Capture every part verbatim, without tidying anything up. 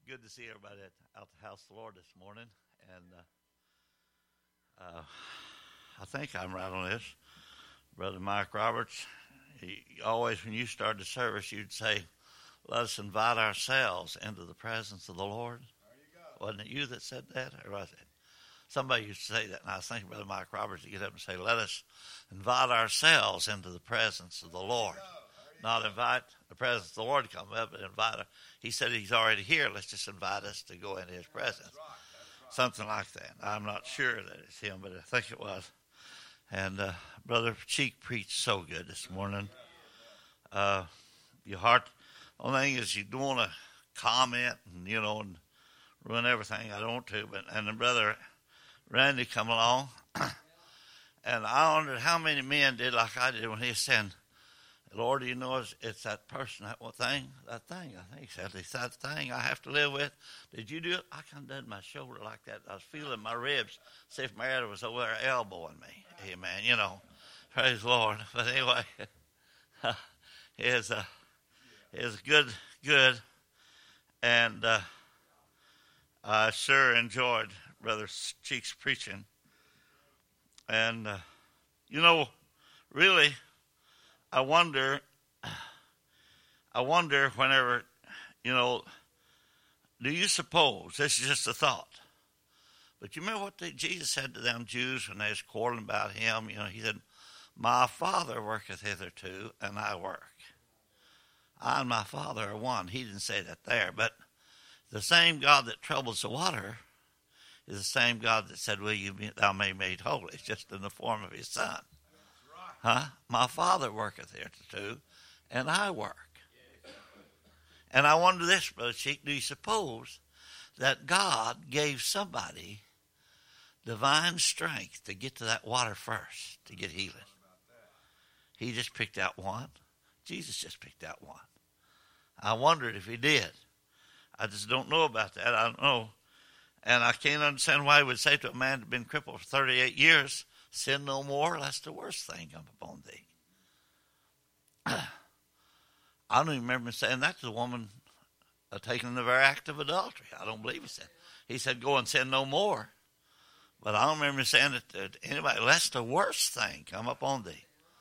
good to see everybody at, out the house of the Lord this morning. And uh, uh, I think I'm right on this. Brother Mike Roberts, he always, when you started the service, you'd say, let us invite ourselves into the presence of the Lord. There you go. Wasn't it you that said that? Or was it? Somebody used to say that, and I was thinking Brother Mike Roberts to get up and say, let us invite ourselves into the presence of the Lord. Not invite the presence of the Lord to come up, but invite her. He said he's already here. Let's just invite us to go into his presence. That's right, that's right. Something like that. I'm not sure that it's him, but I think it was. And uh, Brother Cheek preached so good this morning. Uh, your heart, the only thing is you don't want to comment and, you know, and ruin everything. I don't want to. But, and then Brother Randy come along, and I wondered how many men did like I did when he said, Lord, you know, it's, it's that person, that one thing, that thing, I think he said, it's that thing I have to live with. Did you do it? I kind of did my shoulder like that. I was feeling my ribs, see if Mary was over there elbowing me. Amen, you know, praise the Lord. But anyway, it's, uh, it's good, good, and uh, I sure enjoyed Brother Cheek's preaching. And, uh, you know, really, I wonder, I wonder whenever, you know, do you suppose, this is just a thought, but you remember what the, Jesus said to them Jews when they was quarreling about him? You know, he said, my Father worketh hitherto, and I work. I and my Father are one. He didn't say that there, but the same God that troubles the water is the same God that said, will you be, thou may be made holy. It's just in the form of his Son. Huh? My Father worketh hitherto, and I work. And I wonder this, Brother Cheek, do you suppose that God gave somebody divine strength to get to that water first, to get healing? He just picked out one. Jesus just picked out one. I wondered if he did. I just don't know about that. I don't know. And I can't understand why he would say to a man who'd been crippled for thirty-eight years, sin no more, lest the worst thing come upon thee. I don't even remember saying that to the woman uh, taking the very act of adultery. I don't believe he said. He said, go and sin no more. But I don't remember saying it to anybody, lest the worst thing come upon thee.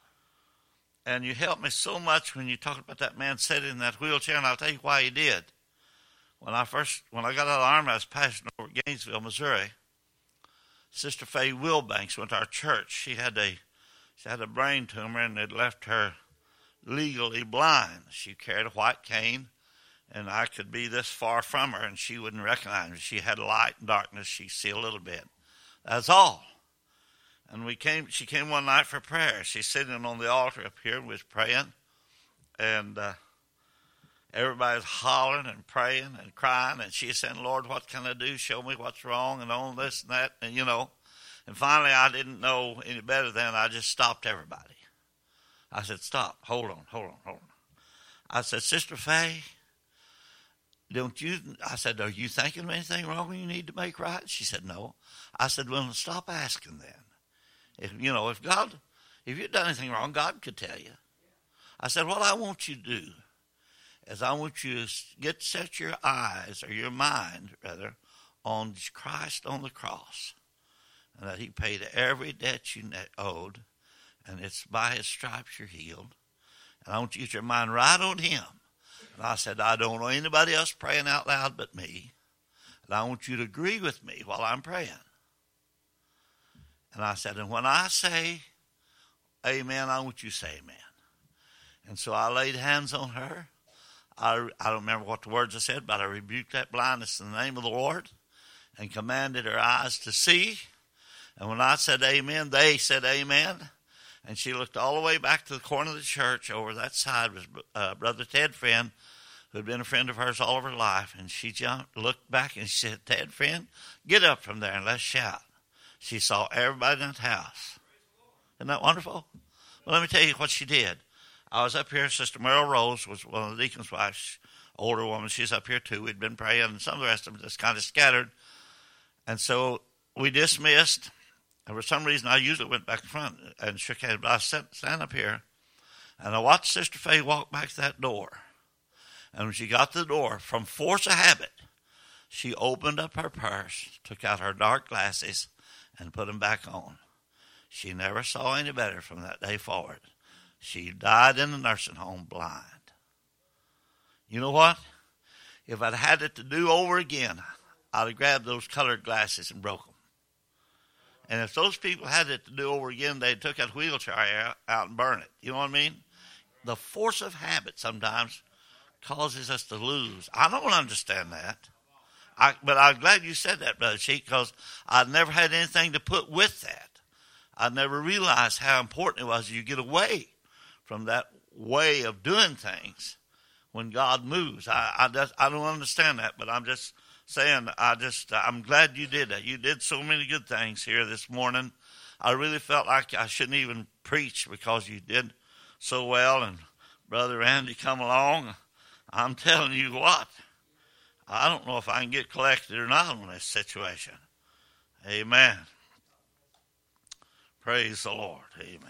And you helped me so much when you talked about that man sitting in that wheelchair, and I'll tell you why he did. When I first, when I got out of the Army, I was pastoring over at Gainesville, Missouri. Sister Faye Wilbanks went to our church. She had a she had a brain tumor, and it left her legally blind. She carried a white cane, and I could be this far from her, and she wouldn't recognize me. She had light and darkness. She see a little bit. That's all. And we came. She came one night for prayer. She's sitting on the altar up here, and we was praying, and uh, everybody's hollering and praying and crying, and she's saying, Lord, what can I do? Show me what's wrong and all this and that, and you know. And finally, I didn't know any better than I just stopped everybody. I said, stop, hold on, hold on, hold on. I said, Sister Faye, don't you, I said, are you thinking of anything wrong you need to make right? She said, no. I said, well, stop asking then. If, you know, if God, if you've done anything wrong, God could tell you. I said, what I want you to do is I want you to get set your eyes, or your mind, rather, on Christ on the cross, and that he paid every debt you owed, and it's by his stripes you're healed. And I want you to get your mind right on him. And I said, I don't know anybody else praying out loud but me, and I want you to agree with me while I'm praying. And I said, and when I say amen, I want you to say amen. And so I laid hands on her. I, I don't remember what the words I said, but I rebuked that blindness in the name of the Lord and commanded her eyes to see. And when I said amen, they said amen. And she looked all the way back to the corner of the church. Over that side was uh, Brother Ted Friend, who had been a friend of hers all of her life. And she jumped, looked back, and she said, Ted Friend, get up from there and let's shout. She saw everybody in that house. Isn't that wonderful? Well, let me tell you what she did. I was up here. Sister Merle Rose was one of the deacon's wives, older woman. She's up here too. We'd been praying, and some of the rest of them just kind of scattered. And so we dismissed. And for some reason, I usually went back in front and shook hands. But I sat, stand up here, and I watched Sister Faye walk back to that door. And when she got to the door, from force of habit, She opened up her purse, took out her dark glasses, and put them back on. She never saw any better from that day forward. She died in the nursing home blind. You know what? If I'd had it to do over again, I'd have grabbed those colored glasses and broke them. And if those people had it to do over again, they'd took that wheelchair out and burn it. You know what I mean? The force of habit sometimes causes us to lose. I don't understand that. I, but I'm glad you said that, Brother Sheik, because I'd never had anything to put with that. I never realized how important it was you get away from that way of doing things when God moves. I, I, just, I don't understand that, but I'm just saying, I just, I'm glad you did that. You did so many good things here this morning. I really felt like I shouldn't even preach because you did so well. And Brother Randy come along. I'm telling you what, I don't know if I can get collected or not on this situation. Amen. Praise the Lord. Amen.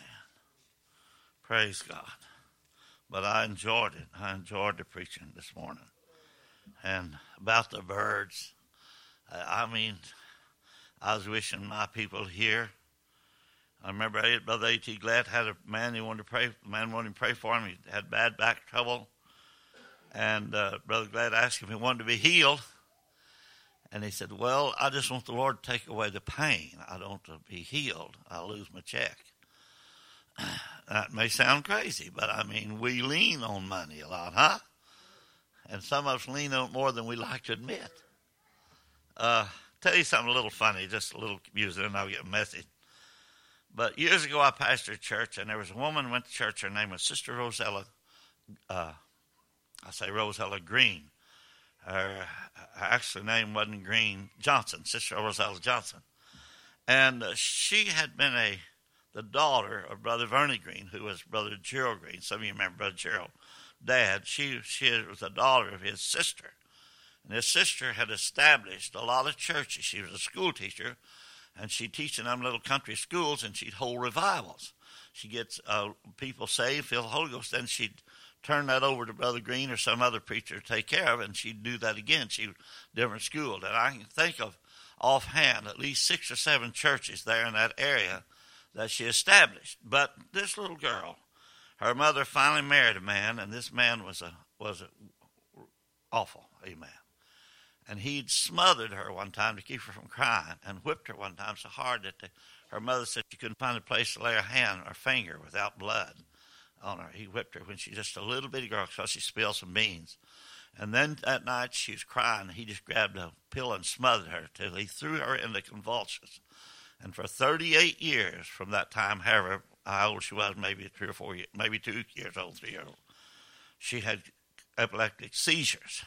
Praise God. But I enjoyed it. I enjoyed the preaching this morning. And about the birds, I mean, I was wishing my people here. I remember Brother A T Glad had a man he wanted to pray. The man wanted to pray for him. He had bad back trouble. And uh, Brother Glad asked him if he wanted to be healed. And he said, well, I just want the Lord to take away the pain. I don't want to be healed. I'll lose my check. That may sound crazy, but I mean, we lean on money a lot, huh? And some of us lean on it more than we like to admit. Uh, tell you something a little funny, just a little amusing, and I'll get a message. But years ago, I pastored a church, and there was a woman who went to church. Her name was Sister Rosella, uh, I say Rosella Green. Her, her actual name wasn't Green, Johnson, Sister Rosella Johnson. And uh, she had been a the daughter of Brother Vernie Green, who was Brother Gerald Green. Some of you remember Brother Gerald. Dad, she she was the daughter of his sister. And his sister had established a lot of churches. She was a school teacher, and she'd teach in them little country schools, and she'd hold revivals. She gets uh, people saved, filled with the Holy Ghost, then she'd turn that over to Brother Green or some other preacher to take care of it, and she'd do that again. She was different schools. And I can think of offhand at least six or seven churches there in that area that she established. But this little girl, her mother finally married a man, and this man was a was a, awful, amen. And he'd smothered her one time to keep her from crying, and whipped her one time so hard that the, her mother said she couldn't find a place to lay her hand or finger without blood on her. He whipped her when she was just a little bitty girl because she spilled some beans. And then that night she was crying. He just grabbed a pillow and smothered her till he threw her into convulsions. And for thirty-eight years from that time, however how old she was, maybe three or four years, maybe two years old, three years old, she had epileptic seizures.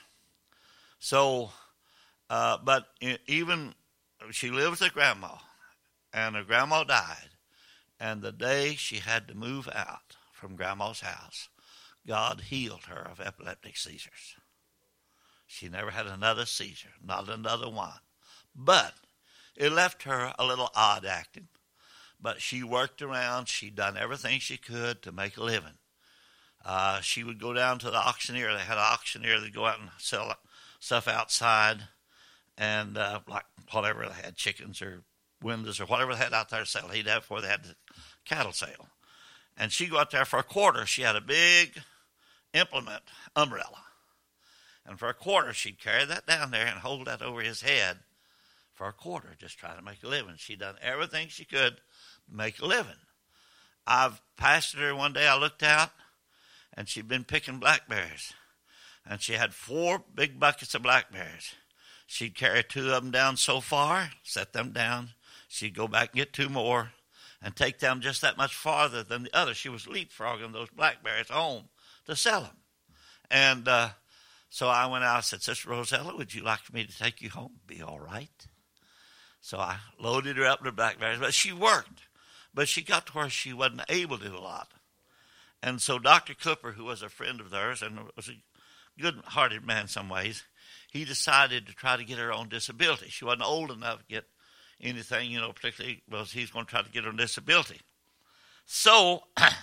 So, uh, but even she lived with her grandma, and her grandma died. And the day she had to move out from grandma's house, God healed her of epileptic seizures. She never had another seizure, not another one. But it left her a little odd acting. But she worked around. She'd done everything she could to make a living. Uh, she would go down to the auctioneer. They had an auctioneer that go out and sell stuff outside, and uh, like whatever they had, chickens or windows or whatever they had out there to sell. He'd have before they had the cattle sale. And she'd go out there for a quarter. She had a big implement umbrella. And for a quarter, she'd carry that down there and hold that over his head for a quarter, just trying to make a living. She'd done everything she could to make a living. I've pastored her one day. I looked out, and she'd been picking blackberries. And she had four big buckets of blackberries. She'd carry two of them down so far, set them down. She'd go back and get two more and take them just that much farther than the other. She was leapfrogging those blackberries home to sell them. And uh, so I went out and said, Sister Rosella, would you like for me to take you home? Be all right. So I loaded her up with blackberries. But she worked. But she got to where she wasn't able to do a lot. And so Doctor Cooper, who was a friend of theirs and was a good-hearted man in some ways, he decided to try to get her on disability. She wasn't old enough to get anything, you know, particularly, well, he's going to try to get her on disability. So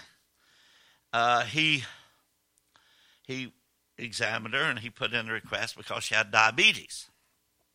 uh, he he examined her, and he put in a request because she had diabetes.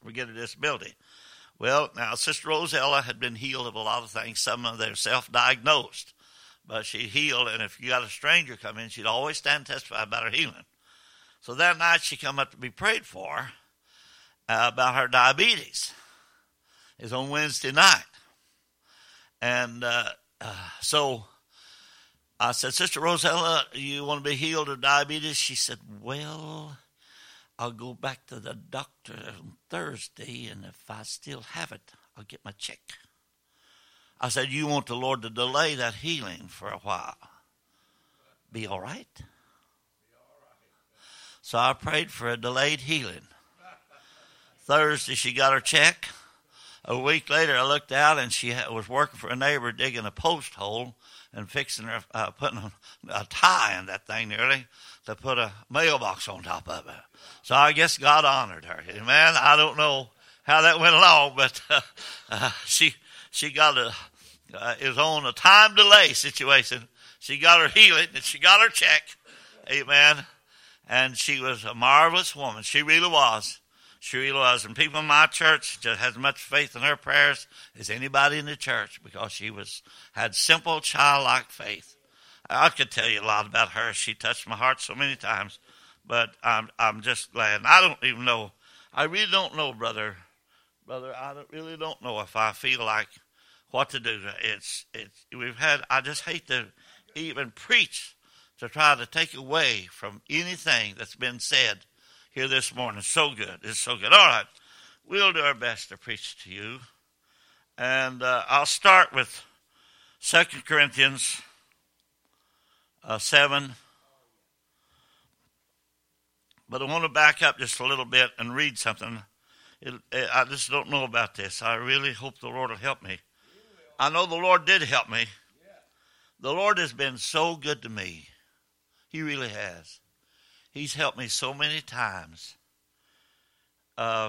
or get a disability. Well, now, Sister Rosella had been healed of a lot of things. Some of them self-diagnosed. But she healed, and if you got a stranger come in, she'd always stand and testify about her healing. So that night she come up to be prayed for uh, about her diabetes. It was on Wednesday night. And uh, uh, so I said, Sister Rosella, you want to be healed of diabetes? She said, well, I'll go back to the doctor on Thursday, and if I still have it, I'll get my check. I said, you want the Lord to delay that healing for a while. Be all right? Be all right. So I prayed for a delayed healing. Thursday, she got her check. A week later, I looked out, and she was working for a neighbor digging a post hole and fixing her, uh, putting a, a tie in that thing nearly to put a mailbox on top of it. So I guess God honored her. Amen. I don't know how that went along, but uh, uh, she she got a, uh, it was on a time delay situation. She got her healing, and she got her check. Amen. And she was a marvelous woman. She really was. She really was. And people in my church just had as much faith in her prayers as anybody in the church, because she was had simple, childlike faith. I could tell you a lot about her. She touched my heart so many times. But I'm I'm just glad. And I don't even know. I really don't know, brother. Brother, I don't, really don't know if I feel like what to do. It's it's we've had. I just hate to even preach to try to take away from anything that's been said here this morning. So good. It's so good. All right. We'll do our best to preach to you. And uh, I'll start with Second Corinthians uh, seven. But I want to back up just a little bit and read something. It, it, I just don't know about this. I really hope the Lord will help me. I know the Lord did help me. The Lord has been so good to me. He really has. He's helped me so many times. Uh,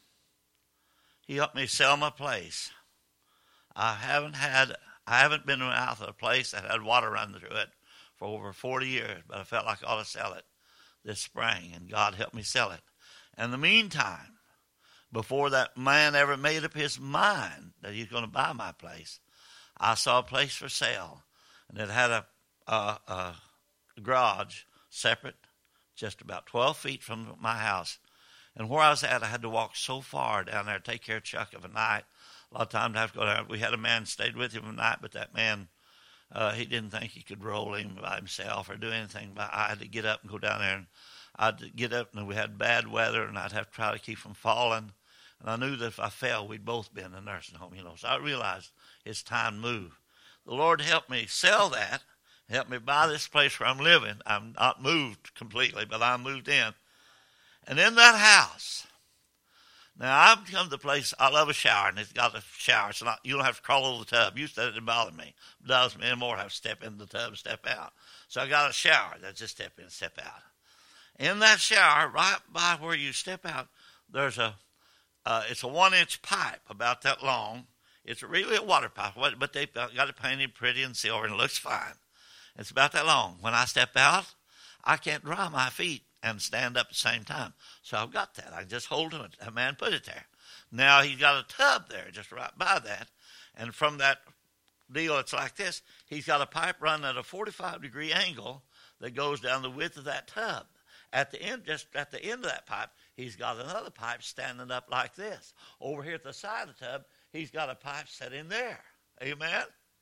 he helped me sell my place. I haven't had, I haven't been out of a place that had water running through it for over forty years, but I felt like I ought to sell it this spring, and God helped me sell it. In the meantime, before that man ever made up his mind that he's going to buy my place, I saw a place for sale, and it had a, a, a garage separate, just about twelve feet from my house. And where I was at, I had to walk so far down there to take care of Chuck of a night. A lot of times I have to go down. We had a man stayed with him a night, but that man, uh, he didn't think he could roll him by himself or do anything. But I had to get up and go down there, and I'd get up, and we had bad weather, and I'd have to try to keep from falling. And I knew that if I fell, we'd both be in the nursing home, you know. So I realized it's time to move. The Lord helped me sell that, helped me buy this place where I'm living. I'm not moved completely, but I'm moved in. And in that house, now I've come to the place, I love a shower, and it's got a shower. It's not, you don't have to crawl over the tub. Used to, it didn't bother me. It does me anymore. I have to step in the tub and step out. So I got a shower that just step in and step out. In that shower, right by where you step out, there's a, uh, it's a one-inch pipe about that long. It's really a water pipe, but they've got it painted pretty and silver, and it looks fine. It's about that long. When I step out, I can't dry my feet and stand up at the same time. So I've got that. I can just hold it. A man put it there. Now he's got a tub there just right by that. And from that deal, it's like this. He's got a pipe running at a forty-five degree angle that goes down the width of that tub. At the end, just at the end of that pipe, he's got another pipe standing up like this. Over here at the side of the tub, he's got a pipe set in there. Amen?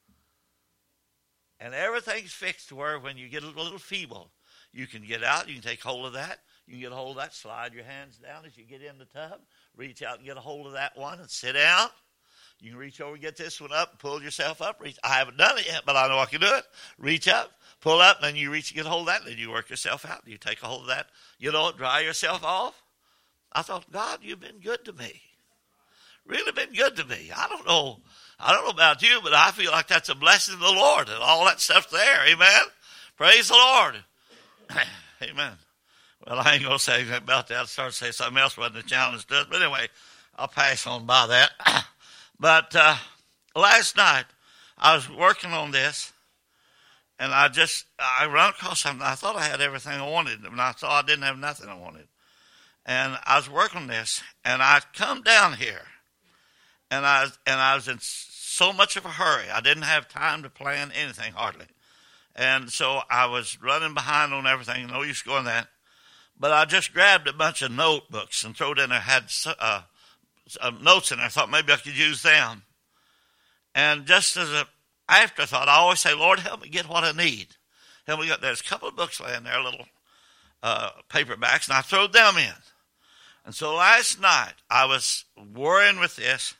And everything's fixed to where when you get a little feeble, you can get out, you can take hold of that, you can get a hold of that, slide your hands down as you get in the tub, reach out and get a hold of that one and sit down. You can reach over and get this one up and pull yourself up. Reach. I haven't done it yet, but I know I can do it. Reach up, pull up, and then you reach and get a hold of that, and then you work yourself out. You take a hold of that, you know, dry yourself off. I thought, God, you've been good to me. Really been good to me. I don't know. I don't know about you, but I feel like that's a blessing of the Lord and all that stuff's there. Amen? Praise the Lord. Amen. Well, I ain't going to say anything about that. I'll start to say something else wasn't a challenge to it. But anyway, I'll pass on by that. But uh, last night, I was working on this, and I just, I run across something. I thought I had everything I wanted, and I thought I didn't have nothing I wanted. And I was working on this, and I come down here, and I and I was in so much of a hurry. I didn't have time to plan anything hardly, and so I was running behind on everything. No use going that, but I just grabbed a bunch of notebooks and threw it in there. Had uh, some notes in there. I thought maybe I could use them. And just as an afterthought, I always say, Lord, help me get what I need. Help me get. There's a couple of books laying there, little uh, paperbacks, and I threw them in. And so last night, I was worrying with this.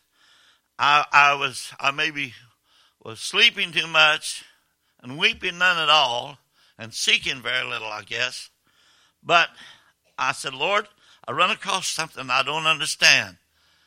I, I was, I maybe was sleeping too much and weeping none at all and seeking very little, I guess. But I said, Lord, I run across something I don't understand.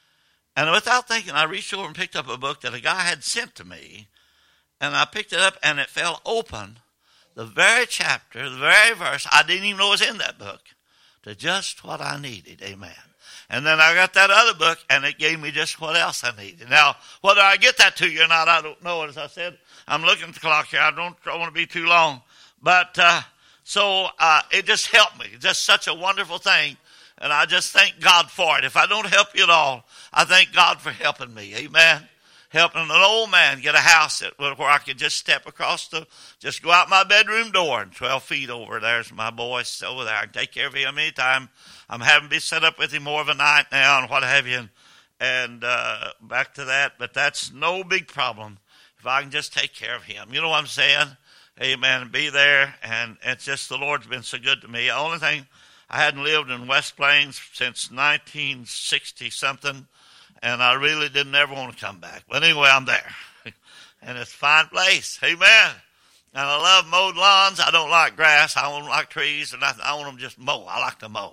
And without thinking, I reached over and picked up a book that a guy had sent to me. And I picked it up, and it fell open. The very chapter, the very verse, I didn't even know was in that book. To just what I needed, amen. And then I got that other book, and it gave me just what else I needed. Now, whether I get that to you or not, I don't know. As I said, I'm looking at the clock here. I don't want to be too long. But uh, so uh, it just helped me. It's just such a wonderful thing, and I just thank God for it. If I don't help you at all, I thank God for helping me, amen. Helping an old man get a house that, where I could just step across the, just go out my bedroom door, and twelve feet over there's my boy over there. I can take care of him anytime. I'm having to be set up with him more of a night now and what have you, and, and uh, back to that. But that's no big problem if I can just take care of him. You know what I'm saying? Amen. Be there, and it's just the Lord's been so good to me. The only thing, I hadn't lived in West Plains since nineteen sixty something. And I really didn't ever want to come back. But anyway, I'm there. And it's a fine place. Amen. And I love mowed lawns. I don't like grass. I don't like trees or nothing. I want them just mow. I like to mow.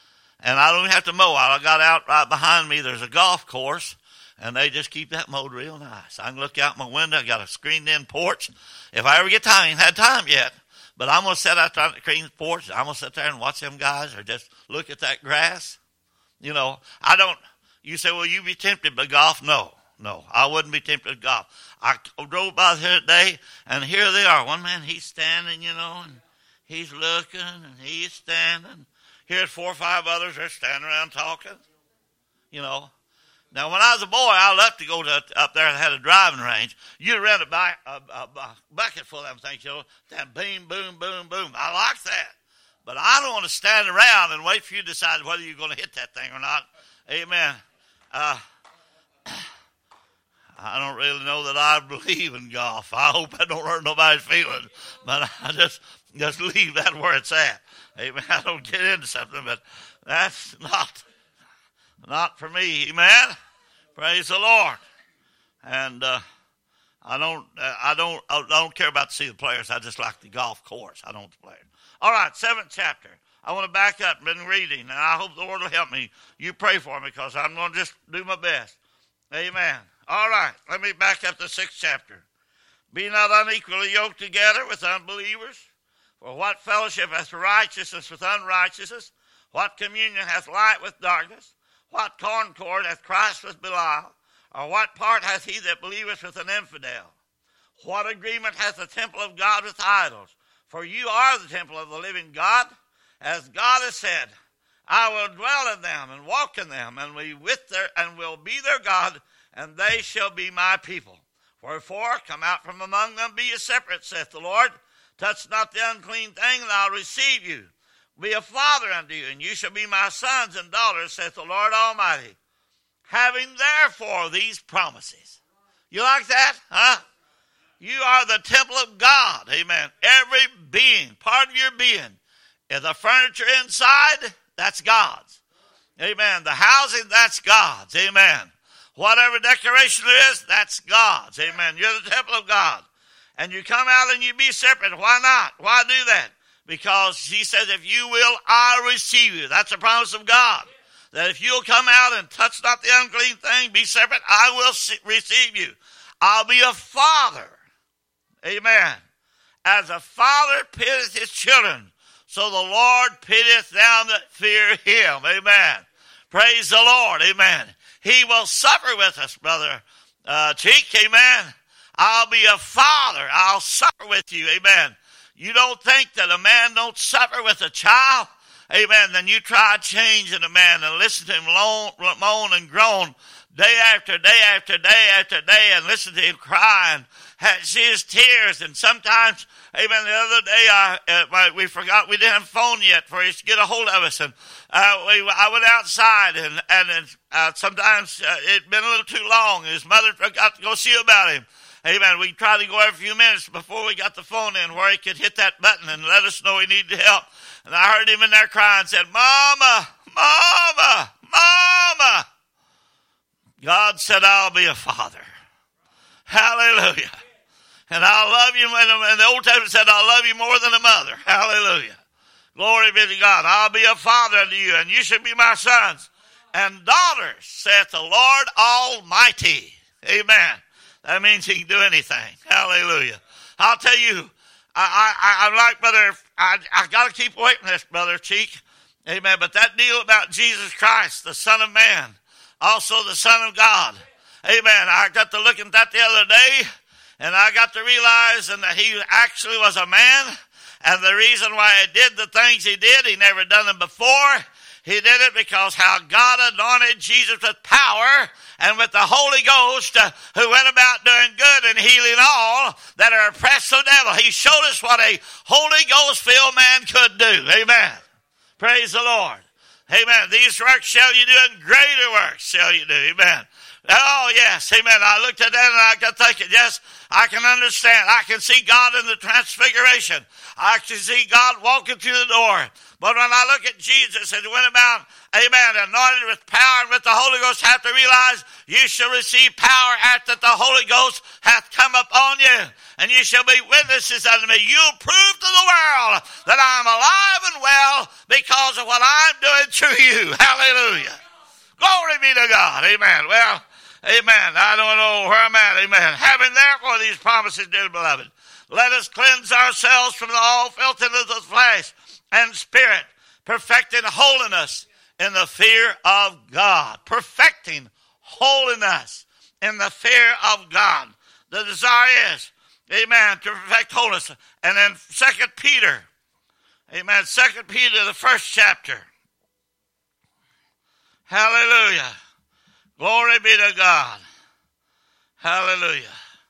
And I don't even have to mow. I got out right behind me. There's a golf course. And they just keep that mowed real nice. I can look out my window. I got a screened-in porch. If I ever get time, I ain't had time yet. But I'm going to sit out there on the screened porch. I'm going to sit there and watch them guys or just look at that grass. You know, I don't... You say, well, you be tempted by golf? No, no, I wouldn't be tempted to golf. I drove by here today, and here they are. One man, he's standing, you know, and he's looking, and he's standing. Here's four or five others, they're standing around talking, you know. Now, when I was a boy, I loved to go to up there and had a driving range. You'd rent a, buy, a, a, a bucket full of them things, you know, then boom, boom, boom, boom. I like that. But I don't want to stand around and wait for you to decide whether you're going to hit that thing or not. Amen. Uh, I don't really know that I believe in golf. I hope I don't hurt nobody's feelings, but I just just leave that where it's at. Amen. I don't get into something, but that's not not for me. Amen. Praise the Lord. And uh, I don't uh, I don't I don't care about to see the players. I just like the golf course. I don't play. All right, seventh chapter. I want to back up and been reading, and I hope the Lord will help me. You pray for me because I'm going to just do my best. Amen. All right, let me back up the sixth chapter. Be not unequally yoked together with unbelievers. For what fellowship hath righteousness with unrighteousness? What communion hath light with darkness? What concord hath Christ with Belial? Or what part hath he that believeth with an infidel? What agreement hath the temple of God with idols? For you are the temple of the living God. As God has said, I will dwell in them and walk in them, and we with their and will be their God, and they shall be my people. Wherefore, come out from among them, be ye separate, saith the Lord. Touch not the unclean thing, and I'll receive you. Be a father unto you, and you shall be my sons and daughters, saith the Lord Almighty. Having therefore these promises. You like that? Huh? You are the temple of God. Amen. Every being, part of your being. And the furniture inside, that's God's. Amen. The housing, that's God's. Amen. Whatever decoration there is, that's God's. Amen. You're the temple of God. And you come out and you be separate. Why not? Why do that? Because he says, if you will, I'll receive you. That's a promise of God. That if you'll come out and touch not the unclean thing, be separate, I will receive you. I'll be a father. Amen. As a father pitteth his children, so the Lord pitteth them that fear him. Amen. Praise the Lord. Amen. He will suffer with us, Brother uh, Cheek. Amen. I'll be a father. I'll suffer with you. Amen. You don't think that a man don't suffer with a child? amen, then you try changing a man and listen to him moan, moan and groan day after day after day after day, and listen to him cry and see his tears. And sometimes, amen, the other day I, uh, we forgot we didn't have a phone yet for us to get a hold of us. And uh, we, I went outside, and, and uh, sometimes uh, it'd been a little too long. His mother forgot to go see about him. Amen. We tried to go every few minutes before we got the phone in where he could hit that button and let us know he needed help. And I heard him in there crying and said, Mama, Mama, Mama. God said, I'll be a father. Hallelujah. And I'll love you. And the Old Testament said, I'll love you more than a mother. Hallelujah. Glory be to God. I'll be a father unto you, and you shall be my sons and daughters, saith the Lord Almighty. Amen. That means he can do anything. Hallelujah. I'll tell you, I, I, I'm like Brother, I, I got to keep away from this, Brother Cheek. Amen. But that deal about Jesus Christ, the Son of Man, also the Son of God. Amen. I got to look at that the other day, and I got to realize that he actually was a man, and the reason why he did the things he did, he never done them before. He did it because how God anointed Jesus with power and with the Holy Ghost, uh, who went about doing good and healing all that are oppressed of the devil. He showed us what a Holy Ghost-filled man could do. Amen. Praise the Lord. Amen. These works shall you do, and greater works shall you do. Amen. Oh, yes. Amen. I looked at that and I got thinking, yes, I can understand. I can see God in the transfiguration. I can see God walking through the door. But when I look at Jesus and went about, amen, anointed with power and with the Holy Ghost, have to realize you shall receive power after the Holy Ghost hath come upon you. And you shall be witnesses unto me. You'll prove to the world that I'm alive and well because of what I'm doing through you. Hallelujah. Glory be to God. Amen. Well, amen. I don't know where I'm at. Amen. Having therefore these promises, dear beloved, let us cleanse ourselves from all filthiness of flesh and spirit, perfecting holiness in the fear of God. Perfecting holiness in the fear of God. The desire is, amen, to perfect holiness. And then Second Peter, amen, Second Peter, the first chapter. Hallelujah. Glory be to God. Hallelujah.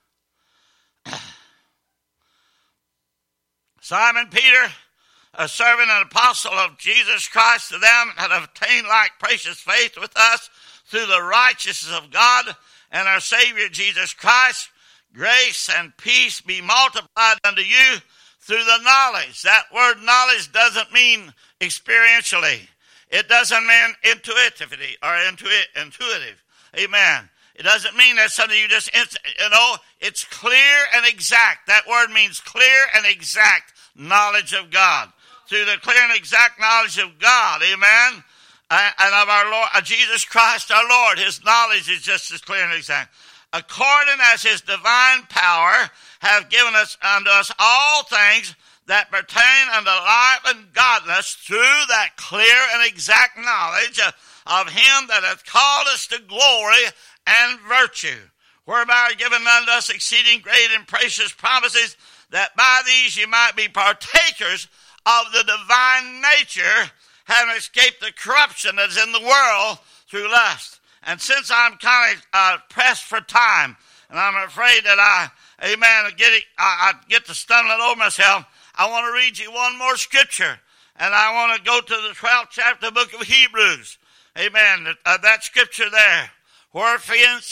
Simon Peter, a servant and apostle of Jesus Christ, to them that have obtained like precious faith with us through the righteousness of God and our Savior Jesus Christ, grace and peace be multiplied unto you through the knowledge. That word knowledge doesn't mean experientially. It doesn't mean intuitively or intuit, intuitive. Amen. It doesn't mean that something you just, you know, it's clear and exact. That word means clear and exact knowledge of God. Through the clear and exact knowledge of God, amen, and of our Lord, Jesus Christ our Lord. His knowledge is just as clear and exact. According as his divine power have given us unto us all things that pertain unto life and godliness through that clear and exact knowledge of him that hath called us to glory and virtue, whereby are given unto us exceeding great and precious promises, that by these ye might be partakers of the divine nature, having escaped the corruption that is in the world through lust. And since I'm kind of uh, pressed for time, and I'm afraid that I, amen, get it, I, I get to stumbling over myself, I want to read you one more scripture, and I want to go to the twelfth chapter of the book of Hebrews. Amen. Uh, that scripture there. Wherefore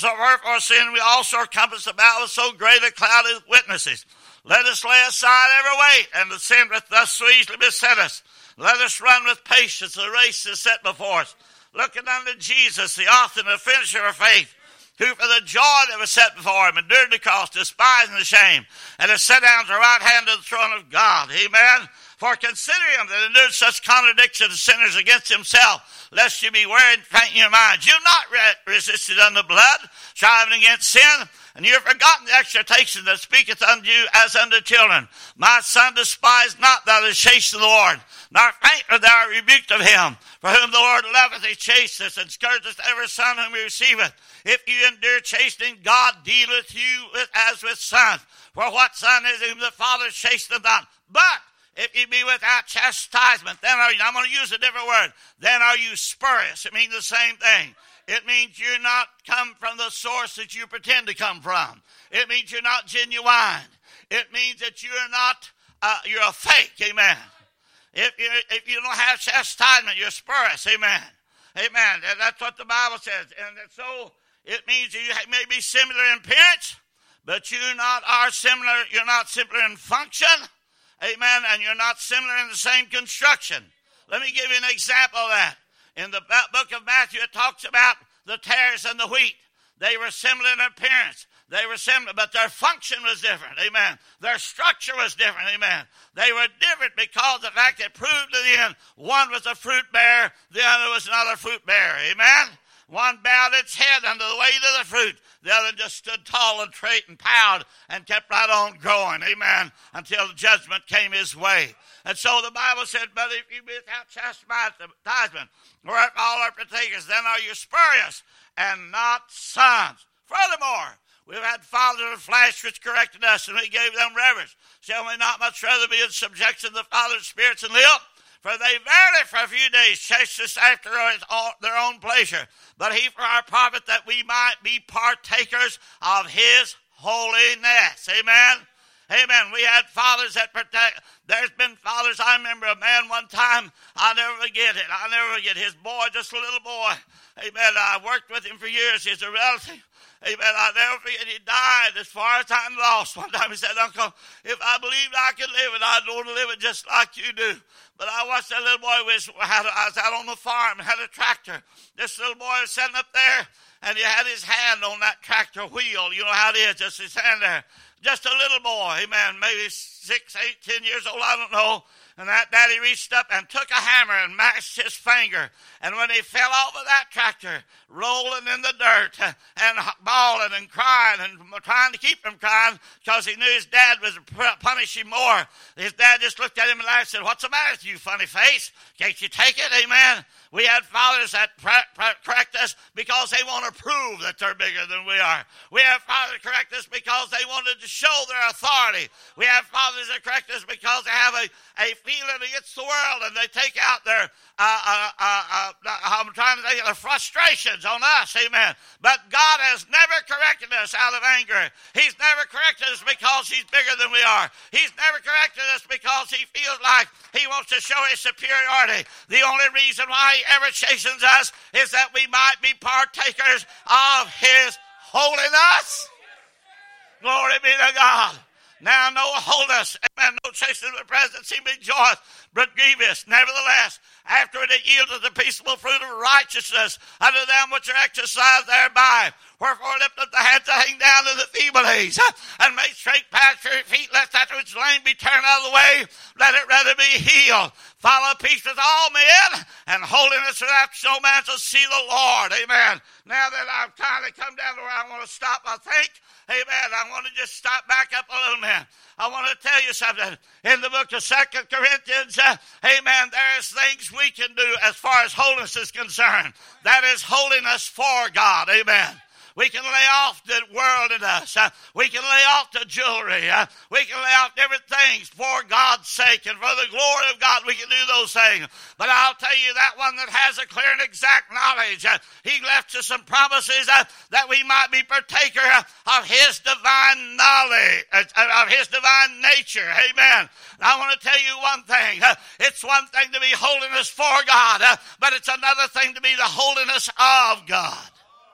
sin we also are compassed about with so great a cloud of witnesses. Let us lay aside every weight and the sin that thus so easily beset us. Let us run with patience the race that is set before us, looking unto Jesus, the author and the finisher of faith, who for the joy that was set before him endured the cross, despising the shame, and is set down at the right hand of the throne of God. Amen. For consider him that endured such contradiction of sinners against himself, lest you be weary and faint in your minds. You have not re- resisted unto blood, striving against sin, and you have forgotten the exhortation that speaketh unto you as unto children. My son, despise not thou the chastening of the Lord, nor faint for thou art rebuked of him. For whom the Lord loveth, he chasteneth, and scourgeth every son whom he receiveth. If you endure chastening, God dealeth you with, as with sons. For what son is it whom the Father chasteneth not? But If you be without chastisement, then are you, I'm going to use a different word, then are you spurious. It means the same thing. It means you're not come from the source that you pretend to come from. It means you're not genuine. It means that you're not, uh, you're a fake, amen. If you if you don't have chastisement, you're spurious, amen. Amen. And that's what the Bible says. And so it means you may be similar in appearance, but you not are similar, you're not similar in function, amen, and you're not similar in the same construction. Let me give you an example of that. In the book of Matthew, it talks about the tares and the wheat. They were similar in appearance. They were similar, but their function was different, amen. Their structure was different, amen. They were different because of the fact that proved to the end, one was a fruit bearer, the other was not a fruit bearer, amen. One bowed its head under the weight of the fruit. The other just stood tall and straight and proud and kept right on growing, amen, until the judgment came his way. And so the Bible said, but if you be without chastisement, or if all are partakers, then are you spurious and not sons. Furthermore, we've had fathers of the flesh which corrected us, and we gave them reverence. Shall we not much rather be in subjection to the Father's spirits and live? For they verily for a few days chased us after their own pleasure, but he for our profit, that we might be partakers of his holiness. Amen. Amen. We had fathers that protect. There's been fathers. I remember a man one time. I'll never forget it. I'll never forget his boy, just a little boy. Amen. I worked with him for years. He's a relative. Amen. I'll never forget. He died as far as I'm lost. One time he said, Uncle, if I believed I could live it, I'd want to live it just like you do. But I watched that little boy. Was, had, I was out on the farm and had a tractor. This little boy was sitting up there, and he had his hand on that tractor wheel. You know how it is, just his hand there. Just a little boy, amen, maybe six, eight, ten years old, I don't know. And that daddy reached up and took a hammer and mashed his finger. And when he fell off of that tractor, rolling in the dirt and bawling and crying and trying to keep him crying because he knew his dad was punishing him more, his dad just looked at him and laughed and said, what's the matter with you, funny face? Can't you take it? Amen. We had fathers that correct us because they want to prove that they're bigger than we are. We have fathers that correct us because they wanted to show their authority. We have fathers that correct us because they have a, a feeling against the world, and they take out their, uh, uh, uh, uh, I'm trying to think of their frustrations on us, amen. But God has never corrected us out of anger. He's never corrected us because he's bigger than we are. He's never corrected us because he feels like he wants to show his superiority. The only reason why he ever chastens us is that we might be partakers of his holiness. Glory be to God. Now no holiness, amen, no chastening of the present seem joyous, but grievous. Nevertheless, after it yielded the peaceable fruit of righteousness unto them which are exercised thereby. Wherefore lift up the hands that hang down to the feeble knees, and make straight paths for your feet, lest that which lame be turned out of the way, let it rather be healed. Follow peace with all men, and holiness without no man shall see the Lord. Amen. Now that I've kind of come down to where I want to stop, I think, amen, I want to just stop back up a little bit. I want to tell you something. In the book of Second Corinthians, uh, amen, there's things we can do as far as holiness is concerned. That is holiness for God. Amen. We can lay off the world in us. Uh, we can lay off the jewelry. Uh, we can lay off different things for God's sake and for the glory of God. We can do those things. But I'll tell you, that one that has a clear and exact knowledge, uh, he left us some promises uh, that we might be partaker of his divine knowledge, uh, of his divine nature. Amen. And I want to tell you one thing. Uh, it's one thing to be holiness for God, uh, but it's another thing to be the holiness of God.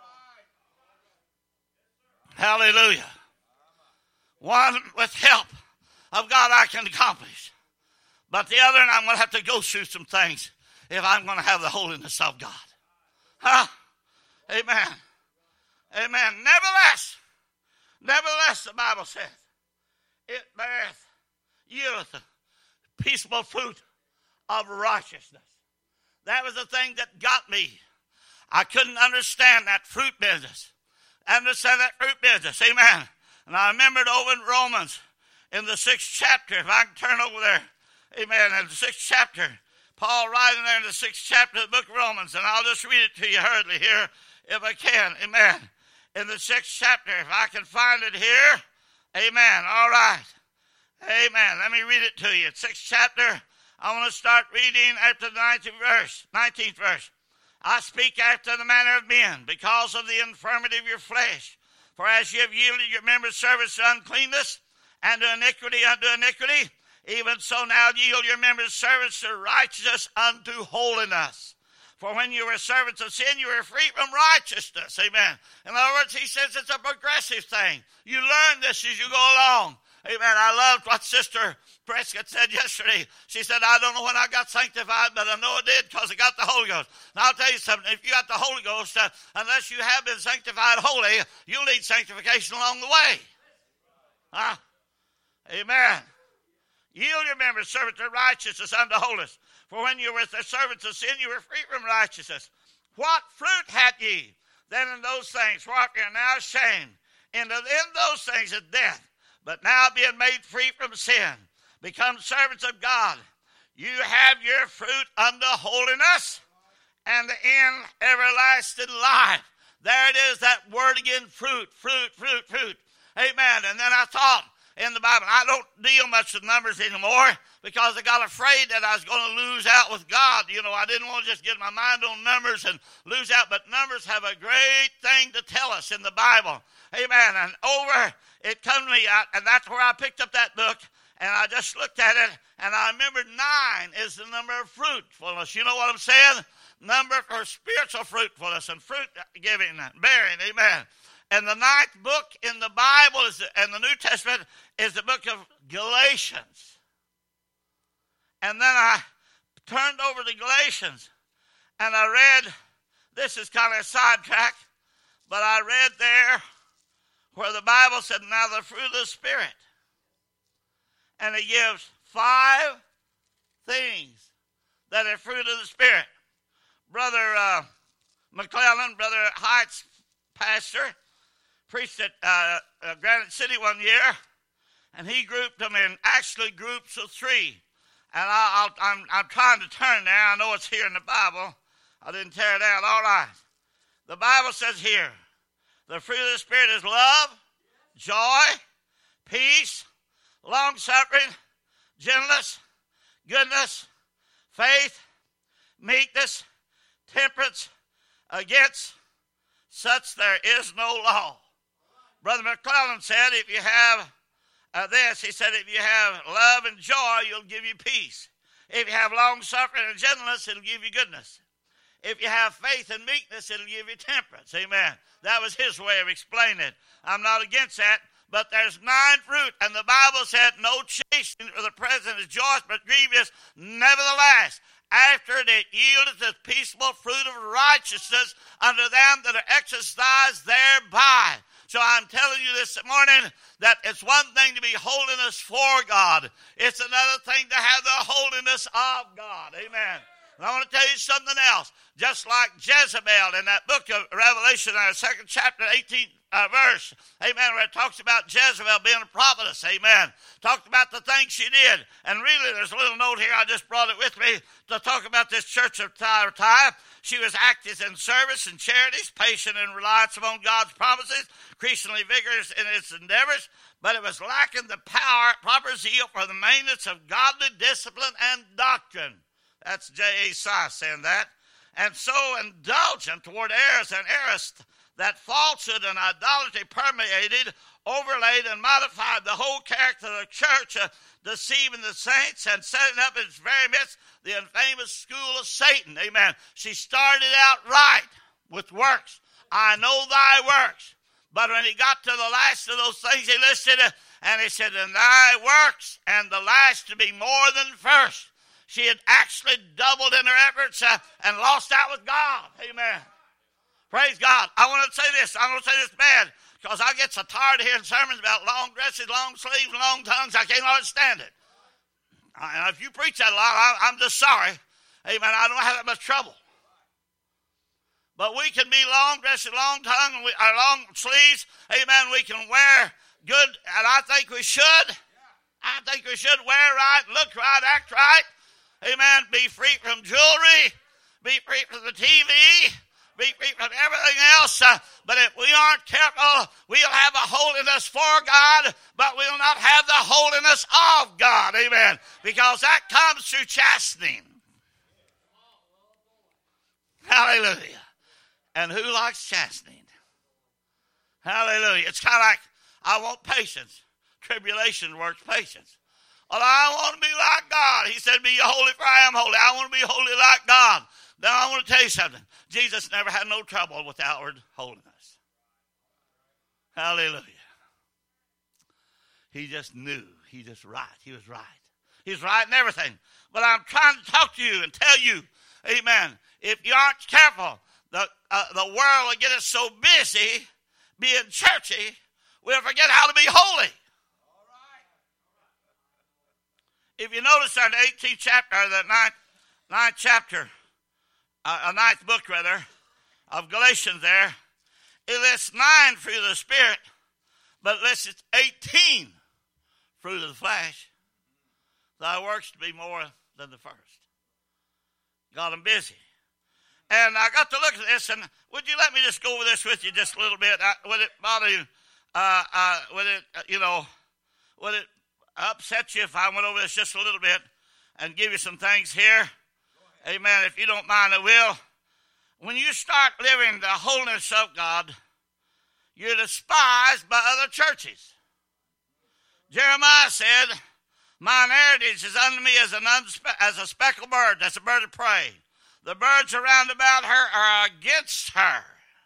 Hallelujah. One with help of God I can accomplish. But the other, and I'm going to have to go through some things if I'm going to have the holiness of God. Huh? Amen. Amen. Nevertheless, nevertheless, the Bible says, it beareth, yieldeth the peaceable fruit of righteousness. That was the thing that got me. I couldn't understand that fruit business. Understand that fruit business. Amen. And I remembered over in Romans in the sixth chapter, if I can turn over there. Amen. In the sixth chapter, Paul writing there in the sixth chapter of the book of Romans, and I'll just read it to you hurriedly here if I can. Amen. In the sixth chapter, if I can find it here. Amen. All right. Amen. Let me read it to you. Sixth chapter. I want to start reading after the nineteenth verse. nineteenth verse. I speak after the manner of men, because of the infirmity of your flesh. For as you have yielded your members service to uncleanness, and to iniquity unto iniquity, even so now yield your members service to righteousness unto holiness. For when you were servants of sin, you were free from righteousness. Amen. In other words, he says it's a progressive thing. You learn this as you go along. Amen. I loved what Sister Prescott said yesterday. She said, I don't know when I got sanctified, but I know I did because I got the Holy Ghost. Now, I'll tell you something. If you got the Holy Ghost, uh, unless you have been sanctified holy, you'll need sanctification along the way. Huh? Amen. Yield your members, servants of righteousness unto holiness. For when you were the servants of sin, you were free from righteousness. What fruit had ye then in those things? For ye are now ashamed. And in those things is death. But now being made free from sin, become servants of God. You have your fruit unto holiness, and in everlasting life. There it is, that word again, fruit, fruit, fruit, fruit. Amen. And then I thought in the Bible, I don't deal much with numbers anymore because I got afraid that I was going to lose out with God. You know, I didn't want to just get my mind on numbers and lose out, but numbers have a great thing to tell us in the Bible. Amen. And over, it comes to me, I, and that's where I picked up that book, and I just looked at it, and I remembered nine is the number of fruitfulness. You know what I'm saying? Number for spiritual fruitfulness and fruit giving and bearing. Amen. And the ninth book in the Bible is the, and the New Testament is the book of Galatians. And then I turned over to Galatians, and I read, this is kind of a sidetrack, but I read there where the Bible said, now the fruit of the Spirit. And it gives five things that are fruit of the Spirit. Brother uh, McClellan, Brother Heights, pastor, preached at uh, uh, Granite City one year, and he grouped them in actually groups of three. And I, I'll, I'm, I'm trying to turn there. I know it's here in the Bible. I didn't tear it out. All right. The Bible says here, the fruit of the Spirit is love, joy, peace, long-suffering, gentleness, goodness, faith, meekness, temperance. Against such there is no law. Brother McClellan said, if you have uh, this, he said, if you have love and joy, you'll give you peace. If you have long-suffering and gentleness, it'll give you goodness. If you have faith and meekness, it'll give you temperance. Amen. That was his way of explaining it. I'm not against that, but there's nine fruit, and the Bible said, no chastening for the present is joyous, but grievous. Nevertheless, after it yieldeth the peaceable fruit of righteousness unto them that are exercised thereby. So I'm telling you this morning that it's one thing to be holiness for God. It's another thing to have the holiness of God. Amen. And I want to tell you something else. Just like Jezebel in that book of Revelation, our second chapter, eighteenth uh, verse, amen, where it talks about Jezebel being a prophetess, amen. Talked about the things she did. And really, there's a little note here, I just brought it with me to talk about this church of Thyatira. She was active in service and charities, patient in reliance upon God's promises, increasingly vigorous in its endeavors, but it was lacking the power, proper zeal for the maintenance of godly discipline and doctrine. That's J A Sice saying that. And so indulgent toward errors and errors that falsehood and idolatry permeated, overlaid, and modified the whole character of the church, uh, deceiving the saints and setting up in its very midst the infamous school of Satan. Amen. She started out right with works. I know thy works. But when he got to the last of those things, he listed it, and he said, and thy works, and the last to be more than first. She had actually doubled in her efforts uh, and lost out with God. Amen. Praise God. I want to say this. I want to say this bad because I get so tired of hearing sermons about long dresses, long sleeves, and long tongues. I can't understand it. And if you preach that a lot, I, I'm just sorry. Amen. I don't have that much trouble. But we can be long dresses, long tongue, we, our long sleeves. Amen. We can wear good, and I think we should. I think we should wear right, look right, act right. Amen. Be free from jewelry. Be free from the T V. Be free from everything else. Uh, But if we aren't careful, we'll have a holiness for God, but we'll not have the holiness of God. Amen. Because that comes through chastening. Hallelujah. And who likes chastening? Hallelujah. It's kind of like, I want patience. Tribulation works patience. Well, I want to be like God. He said, be ye holy, for I am holy. I want to be holy like God. Now, I want to tell you something. Jesus never had no trouble with outward holiness. Hallelujah. He just knew. He just right. He was right. He was right in everything. But I'm trying to talk to you and tell you, amen, if you aren't careful, the, uh, the world will get us so busy being churchy, we'll forget how to be holy. If you notice in the eighteenth chapter, or the ninth, ninth chapter, uh, a ninth book rather, of Galatians there, it lists nine fruit of the Spirit, but it lists eighteen fruit of the flesh. Thy works to be more than the first. Got them busy. And I got to look at this, and would you let me just go over this with you just a little bit? I, would it bother you? Uh, uh, would it, uh, you know, would it upset you if I went over this just a little bit and give you some things here? Amen. If you don't mind, I will. When you start living the holiness of God, you're despised by other churches. Jeremiah said, mine heritage is unto me as, an unspe- as a speckled bird. That's a bird of prey. The birds around about her are against her.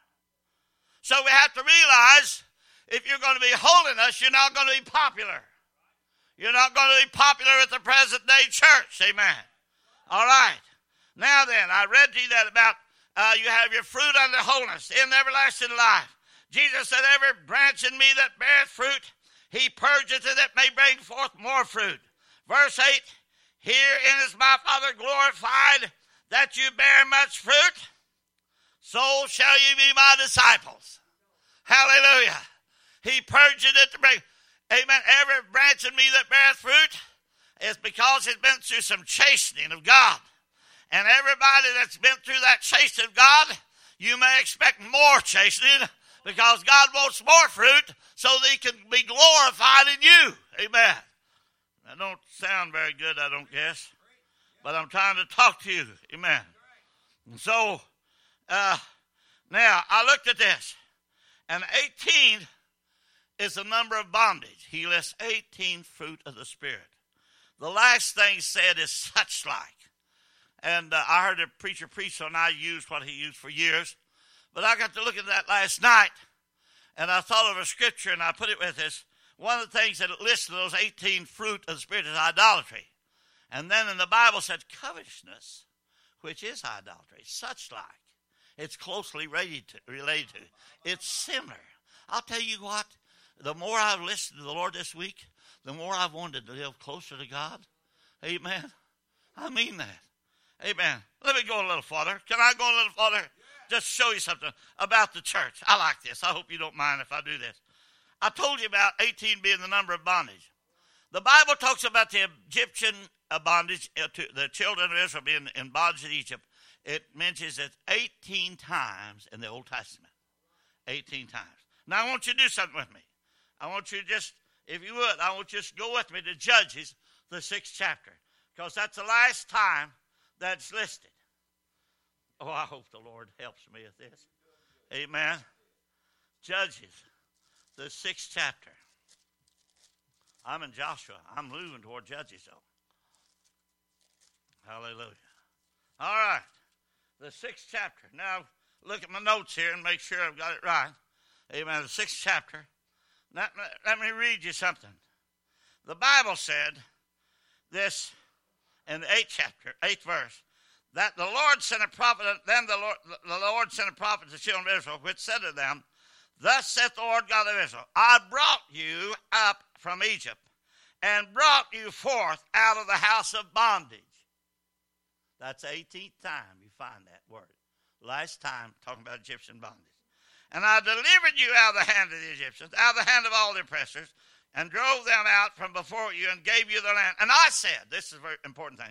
So we have to realize if you're going to be holiness, you're not going to be popular. You're not going to be popular at the present day church. Amen. All right. Now then, I read to you that about uh, you have your fruit unto holiness in everlasting life. Jesus said, every branch in me that beareth fruit, he purgeth it that may bring forth more fruit. Verse eight, herein is my Father glorified, that you bear much fruit, so shall you be my disciples. Hallelujah. He purged it to bring, amen, every branch in me that beareth fruit is because it's been through some chastening of God. And everybody that's been through that chastening of God, you may expect more chastening because God wants more fruit so that he can be glorified in you. Amen. That don't sound very good, I don't guess. But I'm trying to talk to you. Amen. And so, uh, now, I looked at this. And eighteen is the number of bondage. He lists eighteen fruit of the Spirit. The last thing said is such like. And uh, I heard a preacher preach on, I used what he used for years. But I got to look at that last night. And I thought of a scripture, and I put it with this. One of the things that it lists those eighteen fruit of the Spirit is idolatry. And then in the Bible said covetousness, which is idolatry, such like. It's closely related to, related to. It's similar. I'll tell you what, the more I've listened to the Lord this week, the more I've wanted to live closer to God. Amen. I mean that. Amen. Let me go a little farther. Can I go a little farther? Yeah. Just show you something about the church. I like this. I hope you don't mind if I do this. I told you about eighteen being the number of bondage. The Bible talks about the Egyptian bondage, uh, to the children of Israel being in bondage in Egypt. It mentions it eighteen times in the Old Testament. eighteen times. Now, I want you to do something with me. I want you to just, if you would, I want you to just go with me to Judges, the sixth chapter, because that's the last time that's listed. Oh, I hope the Lord helps me with this. Amen. Judges, the sixth chapter. I'm in Joshua. I'm moving toward Judges, though. Hallelujah. All right. The sixth chapter. Now, look at my notes here and make sure I've got it right. Amen. The sixth chapter. Let, let me read you something. The Bible said this in the eighth chapter, eighth verse, that the Lord sent a prophet, then the Lord, the Lord sent a prophet to the children of Israel, which said to them, thus saith the Lord God of Israel, I brought you up from Egypt and brought you forth out of the house of bondage. That's the eighteenth time you find that word. Last time talking about Egyptian bondage. And I delivered you out of the hand of the Egyptians, out of the hand of all the oppressors, and drove them out from before you and gave you the land. And I said, this is a very important thing,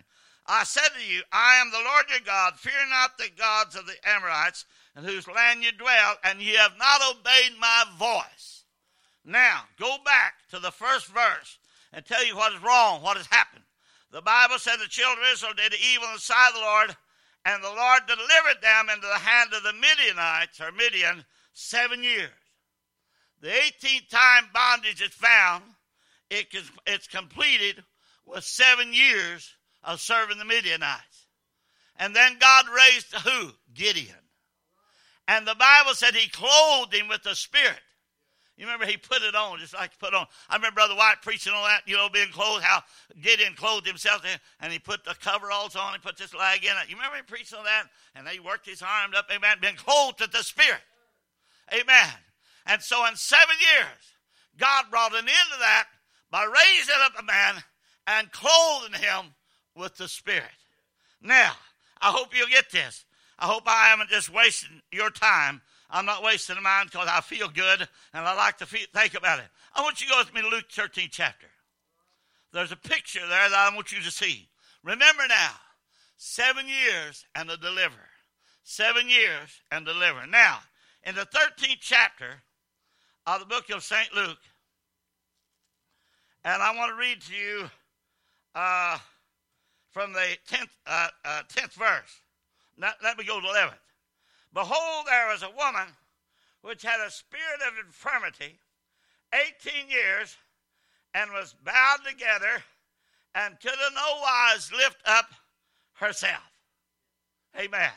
I said to you, I am the Lord your God. Fear not the gods of the Amorites, in whose land you dwell, and ye have not obeyed my voice. Now, go back to the first verse and tell you what is wrong, what has happened. The Bible said the children of Israel did evil in the sight of the Lord, and the Lord delivered them into the hand of the Midianites, or Midian, seven years. The eighteenth time bondage is found. It, it's completed with seven years of serving the Midianites. And then God raised who? Gideon. And the Bible said he clothed him with the Spirit. You remember he put it on, just like he put on. I remember Brother White preaching on that, you know, being clothed, how Gideon clothed himself, and he put the coveralls on, he put this leg in it. You remember him preaching on that? And he worked his arms up, amen, being clothed with the Spirit. Amen. And so in seven years, God brought an end to that by raising up a man and clothing him with the Spirit. Now, I hope you'll get this. I hope I haven't just wasted your time. I'm not wasting mine because I feel good and I like to feel, think about it. I want you to go with me to Luke thirteenth chapter. There's a picture there that I want you to see. Remember now, seven years and a deliverer. Seven years and deliverer. Now, in the thirteenth chapter of the book of Saint Luke, and I want to read to you uh, from the tenth, uh, uh, tenth verse. Now, let me go to eleventh. Behold, there was a woman which had a spirit of infirmity eighteen years, and was bowed together, and could in no wise lift up herself. Amen.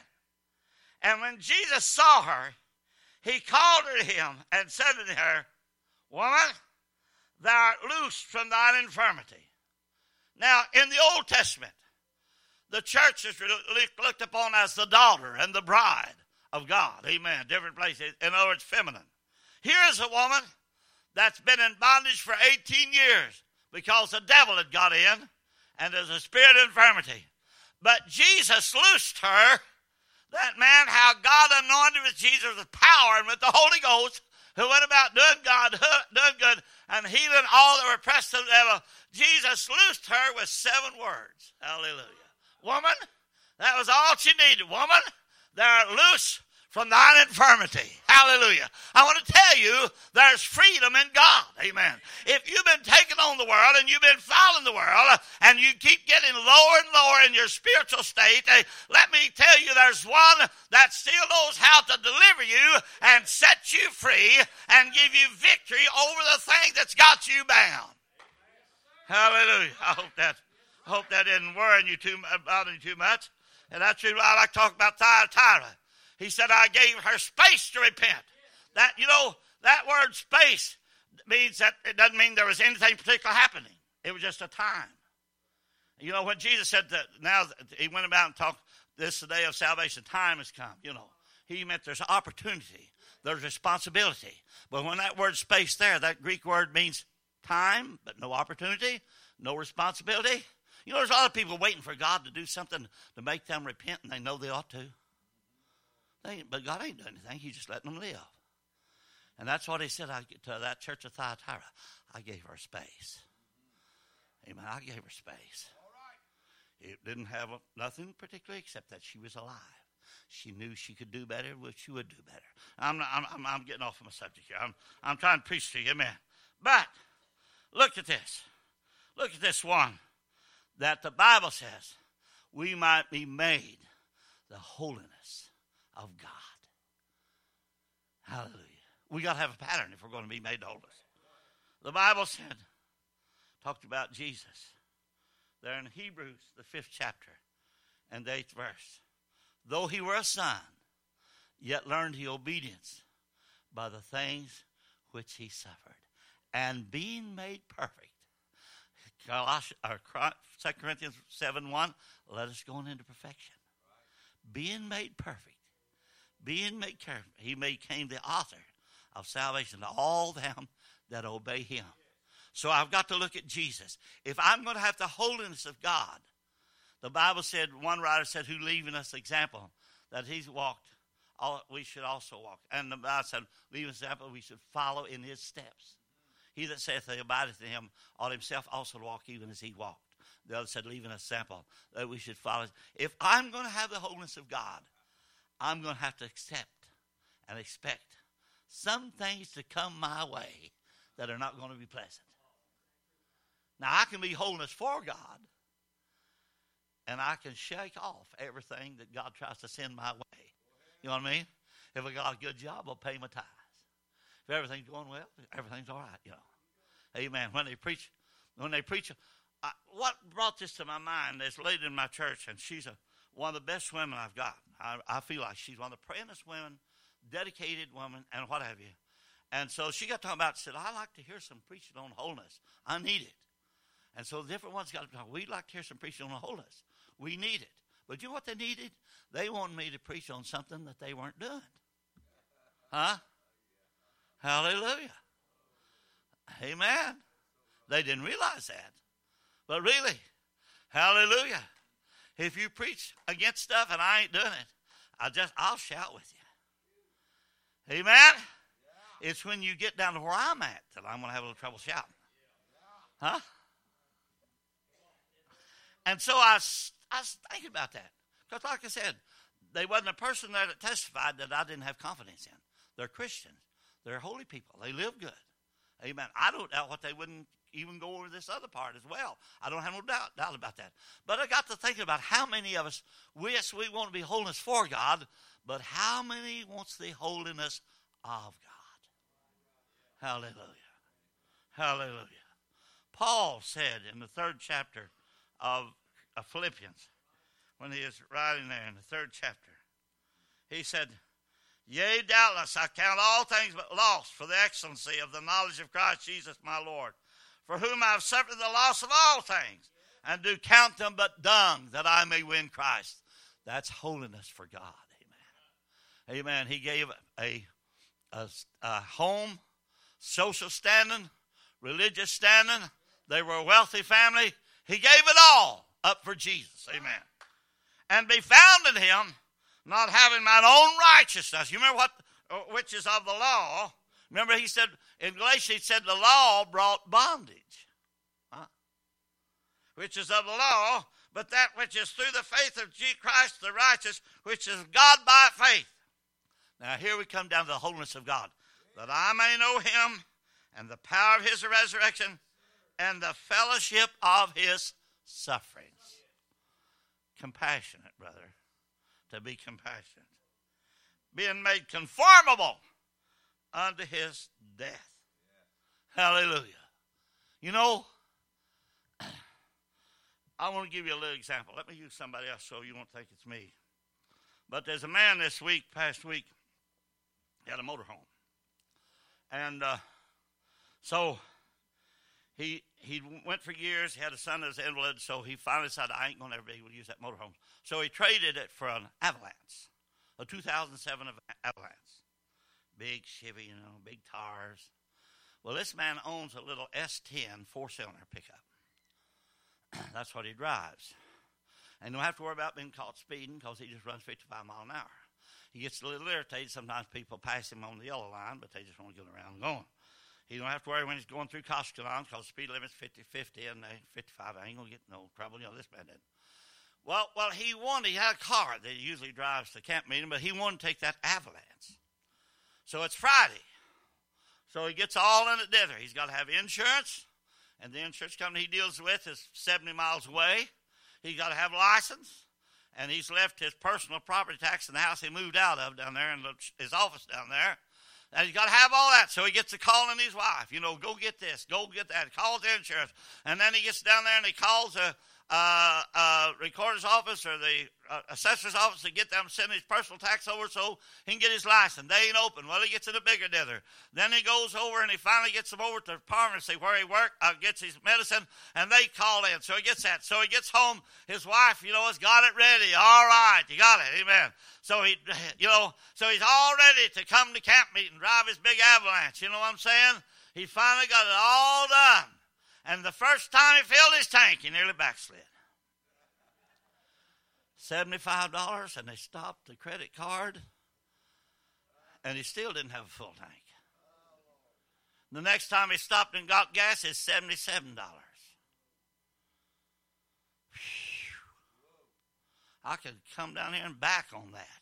And when Jesus saw her, he called her to him and said to her, Woman, thou art loosed from thine infirmity. Now, in the Old Testament, the church is looked upon as the daughter and the bride of God. Amen. Different places. In other words, feminine. Here is a woman that's been in bondage for eighteen years because the devil had got in and there's a spirit of infirmity. But Jesus loosed her. That man, how God anointed with Jesus with power and with the Holy Ghost, who went about doing God, doing good, and healing all that were oppressed of the devil. Jesus loosed her with seven words. Hallelujah. Woman, that was all she needed. Woman, thou art loose from thine infirmity. Hallelujah. I want to tell you, there's freedom in God. Amen. If you've been taking on the world and you've been following the world and you keep getting lower and lower in your spiritual state, let me tell you, there's one that still knows how to deliver you and set you free and give you victory over the thing that's got you bound. Hallelujah. I hope that, I hope that didn't worry you too, bothering you too much. And that's why I like to talk about Thyatira. He said, I gave her space to repent. That, you know, that word space means that it doesn't mean there was anything particular happening. It was just a time. You know, when Jesus said that, now he went about and talked, this is the day of salvation, time has come, you know. He meant there's opportunity, there's responsibility. But when that word space there, that Greek word means time, but no opportunity, no responsibility. You know, there's a lot of people waiting for God to do something to make them repent, and they know they ought to. They, but God ain't doing anything. He's just letting them live. And that's what he said I, to that church of Thyatira. I gave her space. Amen. I gave her space. It didn't have a, nothing particular except that she was alive. She knew she could do better, well, she would do better. I'm, not, I'm, I'm, I'm getting off of my subject here. I'm, I'm trying to preach to you. Amen. But look at this. Look at this one. That the Bible says we might be made the holiness of God. Hallelujah. We got to have a pattern if we're going to be made holiness. The Bible said, talked about Jesus there in Hebrews, the fifth chapter and the eighth verse. Though he were a son, yet learned he obedience by the things which he suffered. And being made perfect. Colossians, or Second Corinthians seven one, let us go on into perfection. Being made perfect. Being made perfect. He became the author of salvation to all them that obey him. So I've got to look at Jesus. If I'm going to have the holiness of God, the Bible said, one writer said, who leaving us example, that he's walked, all, we should also walk. And the Bible said, leaving us example, we should follow in his steps. He that saith he abideth in him ought himself also to walk even as he walked. The other said, leave an example that we should follow. If I'm going to have the holiness of God, I'm going to have to accept and expect some things to come my way that are not going to be pleasant. Now, I can be holiness for God, and I can shake off everything that God tries to send my way. You know what I mean? If I got a good job, I'll pay my tithes. If everything's going well, everything's all right, you know. Amen. When they preach, when they preach, I, what brought this to my mind, there's a lady in my church, and she's a, one of the best women I've got. I, I feel like she's one of the prayingest women, dedicated woman, and what have you. And so she got talking about, said, I like to hear some preaching on holiness. I need it. And so the different ones got to talk. We'd like to hear some preaching on holiness. We need it. But you know what they needed? They wanted me to preach on something that they weren't doing. Huh? Hallelujah. Amen. They didn't realize that. But really, hallelujah. If you preach against stuff and I ain't doing it, I just, I'll shout with you. Amen. Yeah. It's when you get down to where I'm at that I'm going to have a little trouble shouting. Huh? And so I, I was thinking about that. Because like I said, there wasn't a person there that testified that I didn't have confidence in. They're Christians. They're holy people. They live good. Amen. I don't doubt what they wouldn't even go over this other part as well. I don't have no doubt, doubt about that. But I got to thinking about how many of us, yes, we want to be holiness for God, but how many wants the holiness of God? Hallelujah. Hallelujah. Paul said in the third chapter of, of Philippians, when he is writing there in the third chapter, he said, yea, doubtless, I count all things but loss for the excellency of the knowledge of Christ Jesus my Lord, for whom I have suffered the loss of all things, and do count them but dung, that I may win Christ. That's holiness for God. Amen. Amen. He gave a, a, a home, social standing, religious standing. They were a wealthy family. He gave it all up for Jesus. Amen. And be found in him, not having mine own righteousness. You remember what, which is of the law. Remember he said, in Galatians, he said the law brought bondage. Huh? Which is of the law, but that which is through the faith of Jesus Christ the righteous, which is God by faith. Now here we come down to the holiness of God. That I may know him and the power of his resurrection and the fellowship of his sufferings. Compassionate, brother. To be compassionate. Being made conformable unto his death. Hallelujah. You know, I want to give you a little example. Let me use somebody else so you won't think it's me. But there's a man this week, past week, he had a motorhome. And uh, so he he went for years. He had a son that was an invalid, so he finally decided, I ain't going to ever be able to use that motorhome. So he traded it for an Avalanche, a two thousand seven Avalanche. Big Chevy, you know, big tires. Well, this man owns a little S ten four-cylinder pickup. That's what he drives. And don't have to worry about being caught speeding because he just runs fifty-five miles an hour. He gets a little irritated. Sometimes people pass him on the yellow line, but they just want to get around going. He don't have to worry when he's going through Coscanon because the speed limit's fifty fifty and they fifty-five. I ain't going to get no trouble. You know, this man didn't. Well, well, he wanted, he had a car that he usually drives to camp meeting, but he wanted to take that Avalanche. So it's Friday. So he gets all in it together. He's got to have insurance, and the insurance company he deals with is seventy miles away. He's got to have a license, and he's left his personal property tax in the house he moved out of down there and his office down there. And he's got to have all that. So he gets a call on his wife, you know, go get this, go get that. He calls the insurance. And then he gets down there and he calls a, uh, uh, recorder's office or the uh, assessor's office to get them to send his personal tax over so he can get his license. They ain't open. Well, he gets in a bigger dither. Then he goes over and he finally gets them over to the pharmacy where he works, uh, gets his medicine, and they call in. So he gets that. So he gets home. His wife, you know, has got it ready. All right, you got it. Amen. So he, you know, so he's all ready to come to camp meeting, drive his big Avalanche. You know what I'm saying? He finally got it all done. And the first time he filled his tank, he nearly backslid. seventy-five dollars, and they stopped the credit card, and he still didn't have a full tank. The next time he stopped and got gas, it's seventy-seven dollars. I could come down here and back on that.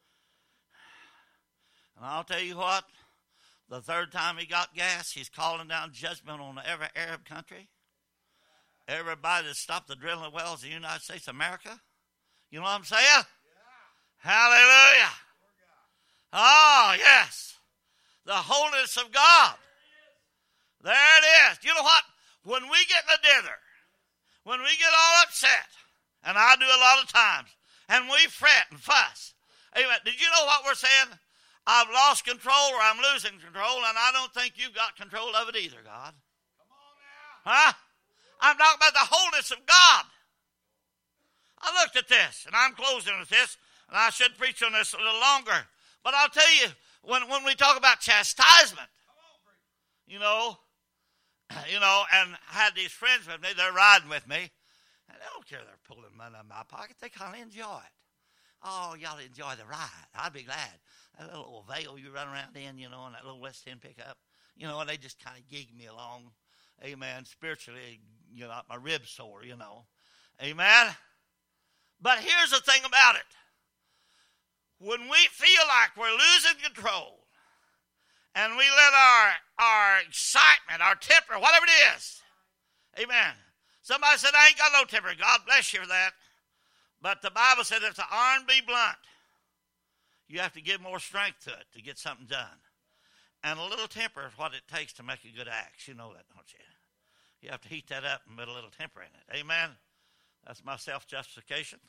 And I'll tell you what, the third time he got gas, he's calling down judgment on every Arab country. Everybody that stopped the drilling wells in the United States of America. You know what I'm saying? Yeah. Hallelujah. Oh, yes. The holiness of God. There it is. You know what? When we get in a dither, when we get all upset, and I do a lot of times, and we fret and fuss. Amen. Did you know what we're saying? I've lost control or I'm losing control, and I don't think you've got control of it either, God. Come on now. Huh? I'm talking about the wholeness of God. I looked at this, and I'm closing with this, and I should preach on this a little longer. But I'll tell you, when, when we talk about chastisement, you know, you know, and I had these friends with me, they're riding with me, and they don't care they're pulling money out of my pocket. They kind of enjoy it. Oh, y'all enjoy the ride. I'd be glad. That little old veil you run around in, you know, and that little West End pickup, you know, and they just kind of gig me along. Amen. Spiritually, you know, my ribs sore, you know. Amen. But here's the thing about it. When we feel like we're losing control and we let our, our excitement, our temper, whatever it is, amen. Somebody said, I ain't got no temper. God bless you for that. But the Bible said if the iron be blunt, you have to give more strength to it to get something done. And a little temper is what it takes to make a good axe. You know that, don't you? You have to heat that up and put a little temper in it. Amen? That's my self-justification.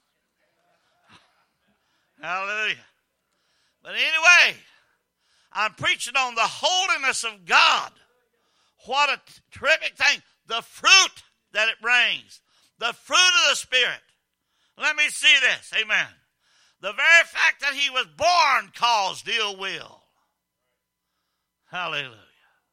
Hallelujah. But anyway, I'm preaching on the holiness of God. What a terrific thing. The fruit that it brings. The fruit of the Spirit. Let me see this. Amen. The very fact that he was born caused ill will. Hallelujah.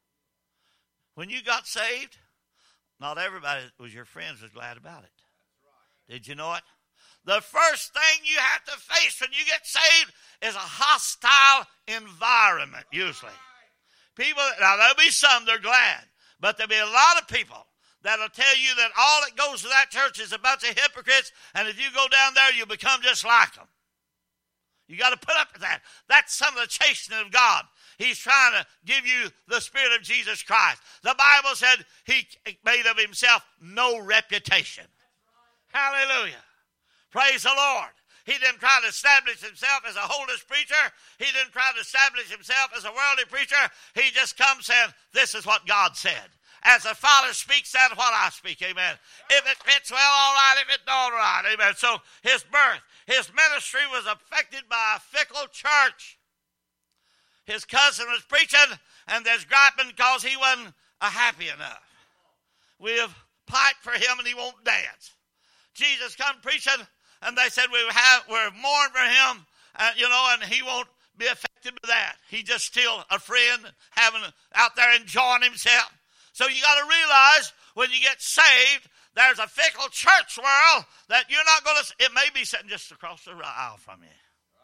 When you got saved, not everybody that was your friends was glad about it. Did you know it? The first thing you have to face when you get saved is a hostile environment, usually. People, now there'll be some that are glad, but there'll be a lot of people that'll tell you that all that goes to that church is a bunch of hypocrites, and if you go down there, you'll become just like them. You got to put up with that. That's some of the chastening of God. He's trying to give you the Spirit of Jesus Christ. The Bible said he made of himself no reputation. Hallelujah. Praise the Lord. He didn't try to establish himself as a holiness preacher. He didn't try to establish himself as a worldly preacher. He just comes saying, this is what God said. As the Father speaks, that's what I speak. Amen. If it fits well, all right. If it don't, all right. Amen. So his birth, his ministry was affected by a fickle church. His cousin was preaching, and there's griping because he wasn't uh, happy enough. We've piped for him, and he won't dance. Jesus come preaching, and they said we have we're mourning for him, uh, you know, and he won't be affected by that. He's just still a friend, having out there enjoying himself. So you got to realize when you get saved, there's a fickle church world that you're not going to. It may be sitting just across the aisle from you.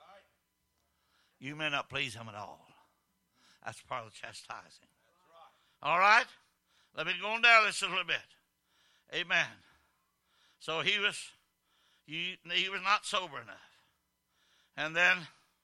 You may not please him at all. That's part of the chastising. All right? Let me go on down this a little bit. Amen. So he was, he, he was not sober enough. And then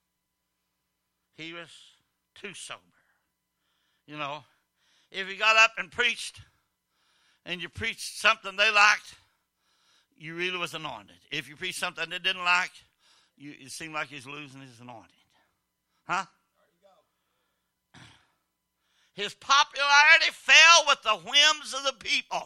he was too sober. You know, if he got up and preached, and you preached something they liked, you really was anointed. If you preached something they didn't like, you, it seemed like he was losing his anointing. Huh? His popularity fell with the whims of the people.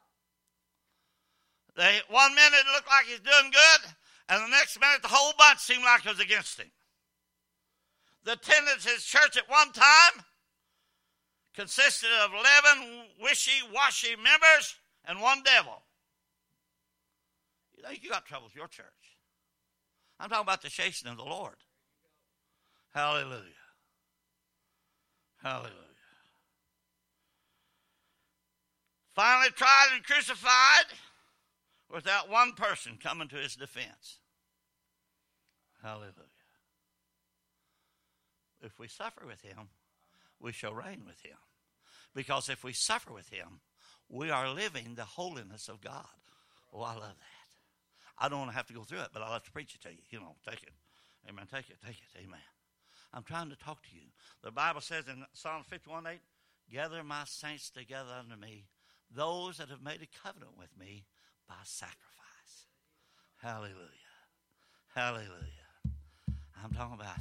They, one minute it looked like he's doing good, and the next minute the whole bunch seemed like it was against him. The attendance at his church at one time consisted of eleven wishy-washy members and one devil. You think you got trouble with your church. I'm talking about the chastening of the Lord. Hallelujah. Hallelujah. Finally tried and crucified without one person coming to his defense. Hallelujah. If we suffer with him, we shall reign with him. Because if we suffer with him, we are living the holiness of God. Oh, I love that. I don't want to have to go through it, but I'll have to preach it to you. You know, take it. Amen. Take it. Take it. Amen. I'm trying to talk to you. The Bible says in Psalm fifty-one eight, gather my saints together unto me, those that have made a covenant with me by sacrifice. Hallelujah. Hallelujah. I'm talking about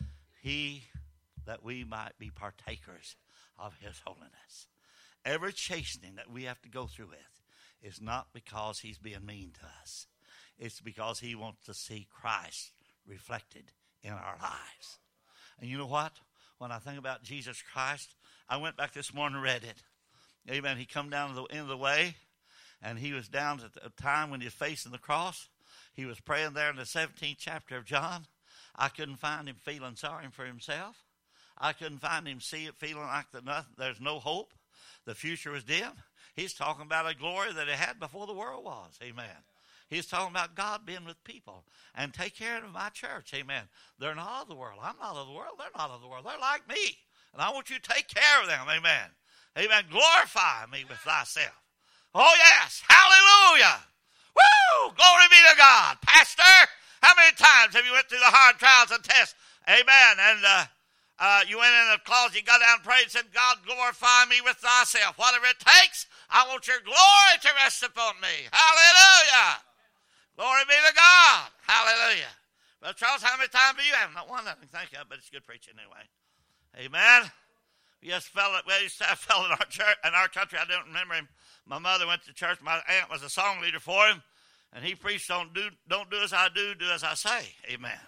he that we might be partakers of his holiness. Every chastening that we have to go through with is not because he's being mean to us. It's because he wants to see Christ reflected in our lives. And you know what? When I think about Jesus Christ, I went back this morning and read it. Amen. He come down to the end of the way, and he was down at the time when he was facing the cross. He was praying there in the seventeenth chapter of John. I couldn't find him feeling sorry for himself. I couldn't find him see it feeling like the nothing, there's no hope. The future was dim. He's talking about a glory that he had before the world was. Amen. He's talking about God being with people and take care of my church. Amen. They're not of the world. I'm not of the world. They're not of the world. They're like me. And I want you to take care of them. Amen. Amen. Glorify me with thyself. Oh, yes. Hallelujah. Woo! Glory be to God. Pastor, how many times have you went through the hard trials and tests? Amen. And uh, uh, you went in the closet, you got down and prayed and said, God, glorify me with thyself. Whatever it takes, I want your glory to rest upon me. Hallelujah. Glory be to God. Hallelujah. Well, Charles, how many times have you had? Not one I can think of, but it's good preaching anyway. Amen. Yes, fella, well, used to have a fellow in our church, in our country. I don't remember him. My mother went to church. My aunt was a song leader for him, and he preached, "Don't do, don't do as I do, do as I say." Amen.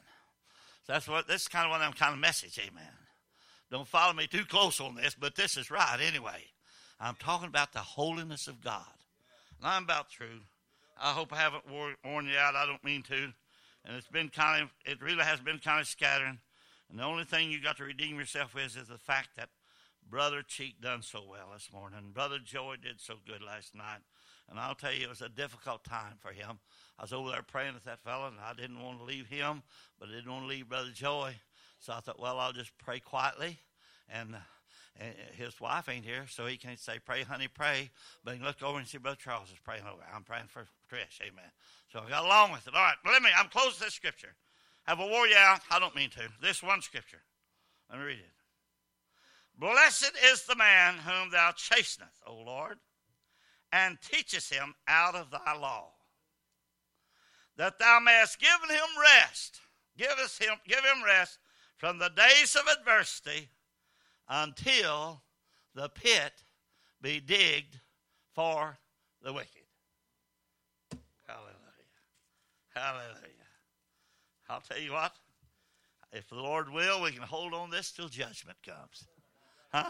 So that's what this is kind of one of them kind of message. Amen. Don't follow me too close on this, but this is right anyway. I'm talking about the holiness of God, and I'm about through. I hope I haven't worn you out. I don't mean to, and it's been kind of, it really has been kind of scattering. And the only thing you got to redeem yourself with is the fact that Brother Cheek done so well this morning. Brother Joy did so good last night. And I'll tell you, it was a difficult time for him. I was over there praying with that fellow, and I didn't want to leave him, but I didn't want to leave Brother Joy. So I thought, well, I'll just pray quietly. And, uh, and his wife ain't here, so he can't say, pray, honey, pray. But he can look over and see Brother Charles is praying over. I'm praying for Trish, amen. So I got along with it. All right, but let me, I'm close to this scripture. Have I wore you out? I don't mean to. This one scripture. Let me read it. Blessed is the man whom thou chastenest, O Lord, and teachest him out of thy law, that thou mayest give him rest. Give us him, give him rest from the days of adversity until the pit be digged for the wicked. Hallelujah. Hallelujah. I'll tell you what, if the Lord will, we can hold on this till judgment comes. Huh?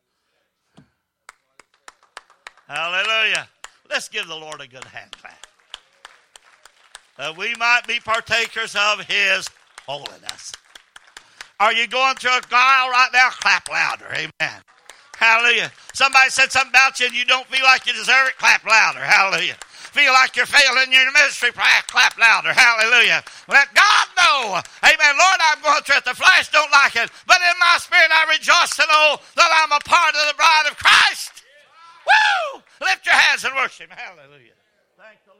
Hallelujah. Let's give the Lord a good hand clap. That we might be partakers of his holiness. Are you going through a trial right now? Clap louder. Amen. Hallelujah. Somebody said something about you and you don't feel like you deserve it? Clap louder. Hallelujah. Feel like you're failing in your ministry, clap louder. Hallelujah. Let God know. Amen. Lord, I'm going through it. The flesh don't like it. But in my spirit, I rejoice to know that I'm a part of the bride of Christ. Woo! Lift your hands and worship. Hallelujah. Thank the Lord.